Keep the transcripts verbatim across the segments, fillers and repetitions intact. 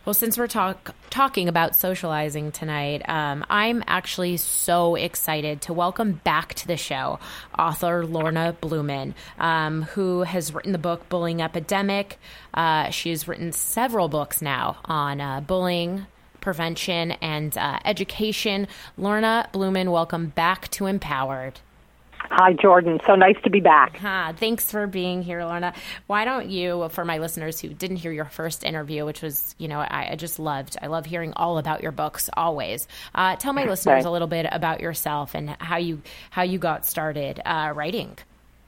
Well, since we're talk, talking about socializing tonight, um, I'm actually so excited to welcome back to the show author Lorna Blumen, um, who has written the book Bullying Epidemic. Uh, she's written several books now on uh, bullying, prevention, and uh, education. Lorna Blumen, welcome back to Empowered. Hi, Jordan. So nice to be back. Uh, thanks for being here, Lorna. Why don't you, for my listeners who didn't hear your first interview, which was, you know, I, I just loved. I love hearing all about your books always. Uh, tell my listeners okay. a little bit about yourself and how you how you got started uh, writing.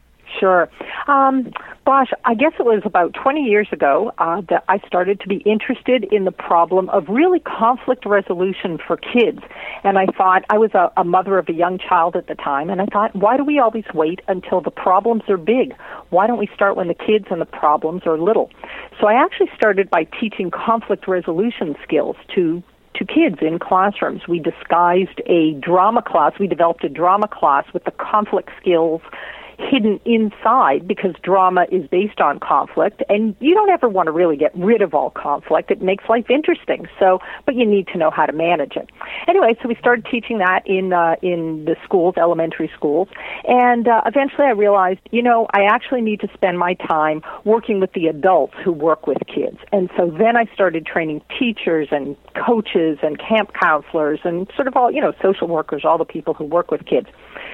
Sure. Um, gosh, I guess it was about twenty years ago uh, that I started to be interested in the problem of really conflict resolution for kids. And I thought, I was a, a mother of a young child at the time, and I thought, why do we always wait until the problems are big? Why don't we start when the kids and the problems are little? So I actually started by teaching conflict resolution skills to to kids in classrooms. We disguised a drama class. We developed a drama class with the conflict skills hidden inside, because drama is based on conflict, and you don't ever want to really get rid of all conflict. It makes life interesting. So, but you need to know how to manage it. Anyway, so we started teaching that in uh, in the schools, elementary schools, and uh, eventually I realized, you know, I actually need to spend my time working with the adults who work with kids. And so then I started training teachers and coaches and camp counselors and sort of all, you know, social workers, all the people who work with kids.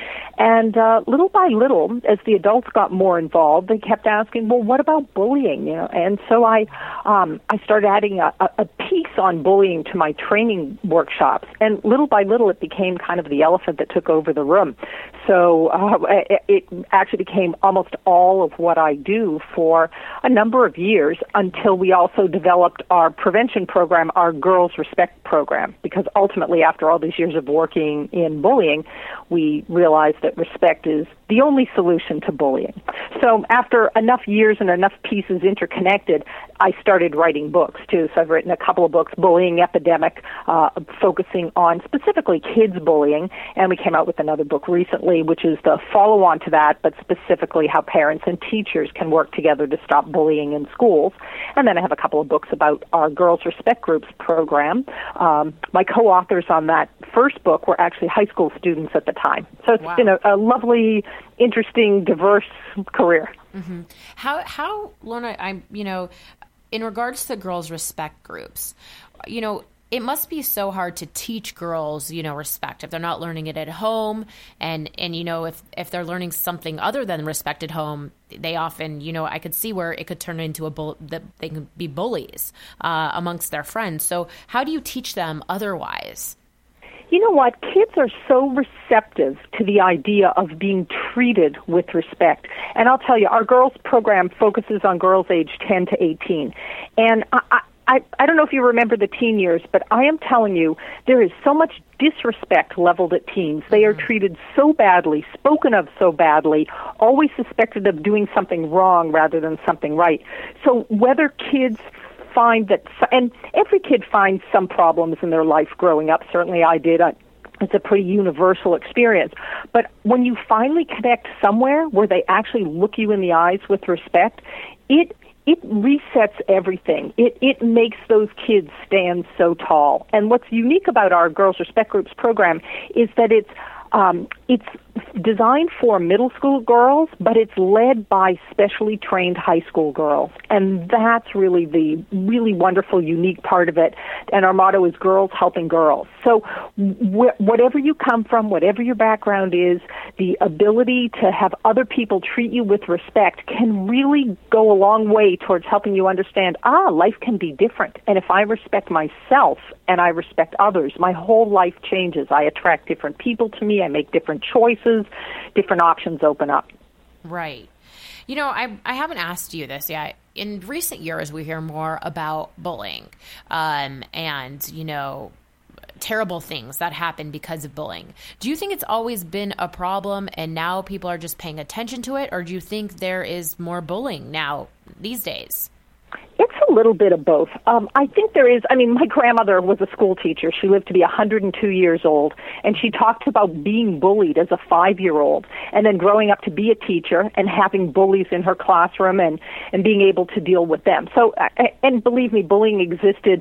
And uh, little by little, as the adults got more involved, they kept asking, well, what about bullying? You know, and so I um, I started adding a, a piece on bullying to my training workshops. And little by little, it became kind of the elephant that took over the room. So uh, it, it actually became almost all of what I do for a number of years, until we also developed our prevention program, our Girls Respect program, because ultimately, after all these years of working in bullying, we realized that respect is the only solution to bullying. So after enough years and enough pieces interconnected, I started writing books too. So I've written a couple of books, Bullying Epidemic, uh, focusing on specifically kids bullying, and we came out with another book recently, which is the follow-on to that, but specifically how parents and teachers can work together to stop bullying in schools. And then I have a couple of books about our Girls Respect Groups program. Um, my co-authors on that first book were actually high school students at the time. So it's Wow. been a, a lovely, interesting, diverse career. Mm-hmm. How, how, Lorna, I'm, you know, in regards to Girls Respect Groups, you know, it must be so hard to teach girls, you know, respect if they're not learning it at home. And, and you know, if, if they're learning something other than respect at home, they often, you know, I could see where it could turn into a bull, that they can be bullies uh, amongst their friends. So how do you teach them otherwise? You know what? Kids are so receptive to the idea of being treated with respect. And I'll tell you, our girls program focuses on girls aged ten to eighteen. And I, I I, I don't know if you remember the teen years, but I am telling you, there is so much disrespect leveled at teens. They are treated so badly, spoken of so badly, always suspected of doing something wrong rather than something right. So whether kids find that, and every kid finds some problems in their life growing up, certainly I did, I, it's a pretty universal experience. But when you finally connect somewhere where they actually look you in the eyes with respect, it It resets everything. It it makes those kids stand so tall. And what's unique about our Girls Respect Groups program is that it's um, it's designed for middle school girls, but it's led by specially trained high school girls. And that's really the really wonderful, unique part of it. And our motto is girls helping girls. So wh- whatever you come from, whatever your background is, the ability to have other people treat you with respect can really go a long way towards helping you understand, ah, life can be different. And if I respect myself and I respect others, my whole life changes. I attract different people to me. I make different choices. Different options open up. Right. You know, I I haven't asked you this yet. In recent years, we hear more about bullying um, and, you know, terrible things that happen because of bullying. Do you think it's always been a problem and now people are just paying attention to it? Or do you think there is more bullying now these days? It's a little bit of both. Um, I think there is, I mean, my grandmother was a school teacher. She lived to be one hundred two years old, and she talked about being bullied as a five-year-old, and then growing up to be a teacher and having bullies in her classroom and, and being able to deal with them. So, and believe me, bullying existed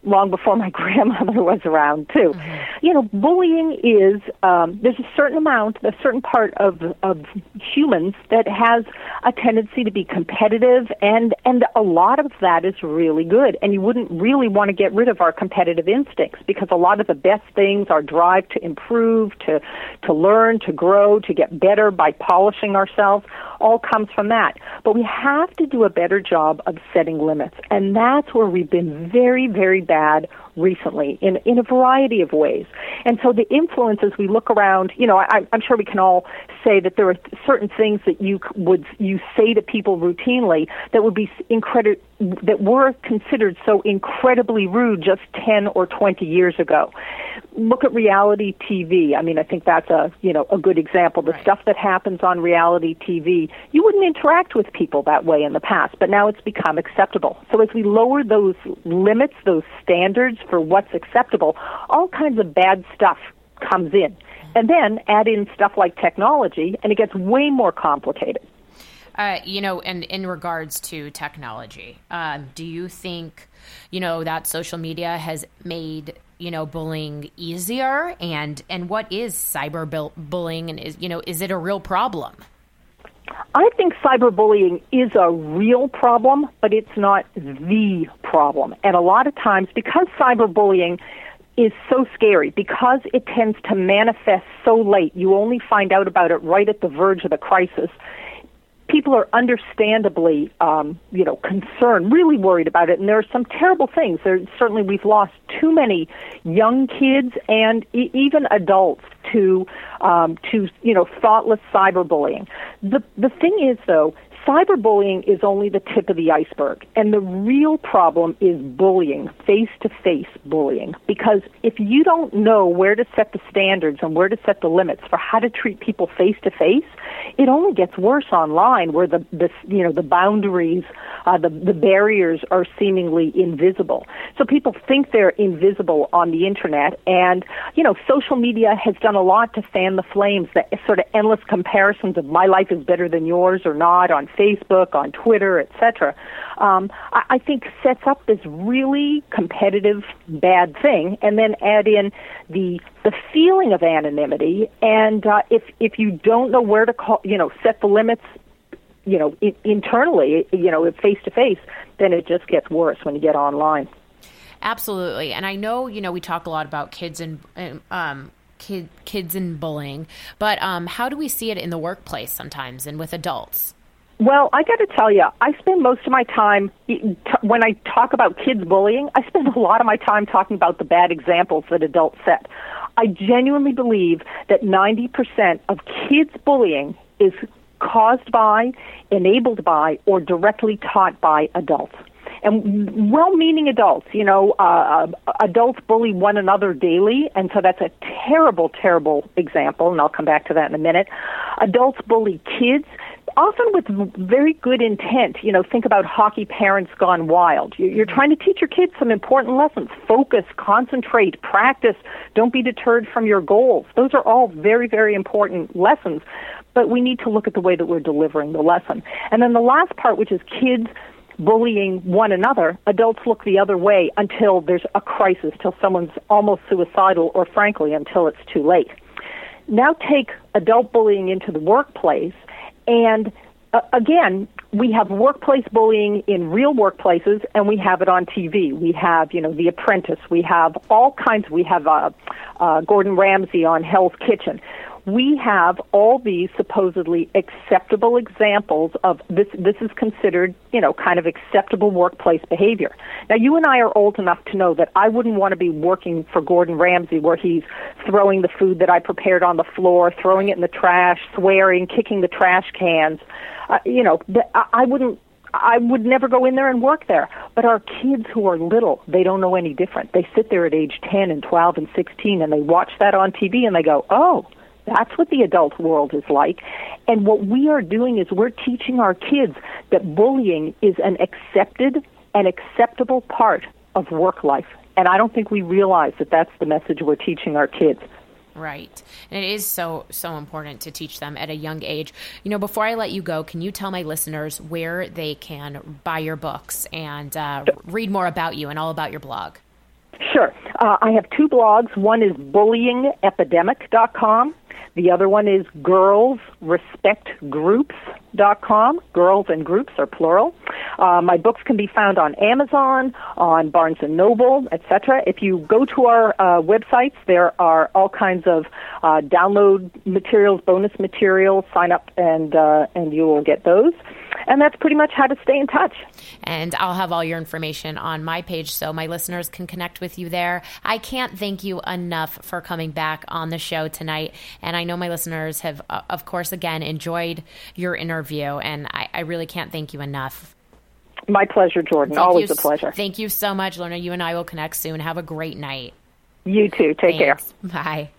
long before my grandmother was around too. Mm-hmm. You know, bullying is, um, there's a certain amount, a certain part of, of humans that has a tendency to be competitive, and, and a lot of that is really good. And you wouldn't really want to get rid of our competitive instincts, because a lot of the best things, our drive to improve, to, to learn, to grow, to get better by polishing ourselves, all comes from that. But we have to do a better job of setting limits, and that's where we've been very, very bad recently in, in a variety of ways. And so the influences, we look around, you know, I, I'm sure we can all say that there are certain things that you would you say to people routinely that would be incredible, that were considered so incredibly rude just ten or twenty years ago. Look at reality T V. I mean, I think that's a, you know, a good example. The right. stuff that happens on reality T V, you wouldn't interact with people that way in the past, but now it's become acceptable. So as we lower those limits, those standards for what's acceptable, all kinds of bad stuff comes in. And then add in stuff like technology, and it gets way more complicated. Uh, you know, and in regards to technology, um, do you think, you know, that social media has made, you know, bullying easier? And, and what is cyberbullying? And is, you know, is it a real problem? I think cyberbullying is a real problem, but it's not the problem. And a lot of times, because cyberbullying is so scary, because it tends to manifest so late, you only find out about it right at the verge of the crisis, people are understandably, um, you know, concerned, really worried about it. And there are some terrible things. There, certainly we've lost too many young kids and e- even adults to, um, to, you know, thoughtless cyberbullying. The, the thing is, though, cyberbullying is only the tip of the iceberg, and the real problem is bullying, face-to-face bullying, because if you don't know where to set the standards and where to set the limits for how to treat people face-to-face, it only gets worse online, where the, the you know the boundaries, uh, the the barriers are seemingly invisible. So people think they're invisible on the internet, and you know social media has done a lot to fan the flames. That sort of endless comparisons of my life is better than yours or not on Facebook, on Twitter, et cetera. Um, I, I think sets up this really competitive bad thing, and then add in the the feeling of anonymity. And uh, if if you don't know where to call, you know, set the limits, you know, I- internally, you know, face to face, then it just gets worse when you get online. Absolutely, and I know, you know, we talk a lot about kids and um, kid kids and bullying, but um, how do we see it in the workplace sometimes and with adults? Well, I got to tell you, I spend most of my time, when I talk about kids bullying, I spend a lot of my time talking about the bad examples that adults set. I genuinely believe that ninety percent of kids bullying is caused by, enabled by, or directly taught by adults. And well-meaning adults, you know, uh, adults bully one another daily, and so that's a terrible, terrible example, and I'll come back to that in a minute. Adults bully kids, often with very good intent. You know, think about Hockey Parents Gone Wild. You're trying to teach your kids some important lessons. Focus, concentrate, practice. Don't be deterred from your goals. Those are all very, very important lessons, but we need to look at the way that we're delivering the lesson. And then the last part, which is kids bullying one another, adults look the other way until there's a crisis, till someone's almost suicidal, or frankly, until it's too late. Now take adult bullying into the workplace, and uh, again, we have workplace bullying in real workplaces, and we have it on T V. We have, you know, The Apprentice. We have all kinds. We have uh, uh, Gordon Ramsay on Hell's Kitchen. We have all these supposedly acceptable examples of this. This is considered, you know, kind of acceptable workplace behavior. Now, you and I are old enough to know that I wouldn't want to be working for Gordon Ramsay, where he's throwing the food that I prepared on the floor, throwing it in the trash, swearing, kicking the trash cans. Uh, you know, I wouldn't. I would never go in there and work there. But our kids who are little, they don't know any different. They sit there at age ten and twelve and sixteen, and they watch that on T V, and they go, oh, that's what the adult world is like. And what we are doing is we're teaching our kids that bullying is an accepted and acceptable part of work life. And I don't think we realize that that's the message we're teaching our kids. Right. And it is so, so important to teach them at a young age. You know, before I let you go, can you tell my listeners where they can buy your books and uh, read more about you and all about your blog? Sure. Uh, I have two blogs. One is bullying epidemic dot com. The other one is girls respect groups dot com. Girls and groups are plural. Uh, my books can be found on Amazon, on Barnes and Noble, et cetera. If you go to our uh, websites, there are all kinds of uh, download materials, bonus materials. Sign up and uh, and you will get those. And that's pretty much how to stay in touch. And I'll have all your information on my page so my listeners can connect with you there. I can't thank you enough for coming back on the show tonight. And I know my listeners have, uh, of course, again, enjoyed your interview. And I, I really can't thank you enough. My pleasure, Jordan. Thank Always you, a pleasure. Thank you so much, Lorna. You and I will connect soon. Have a great night. You too. Take Thanks. care. Bye.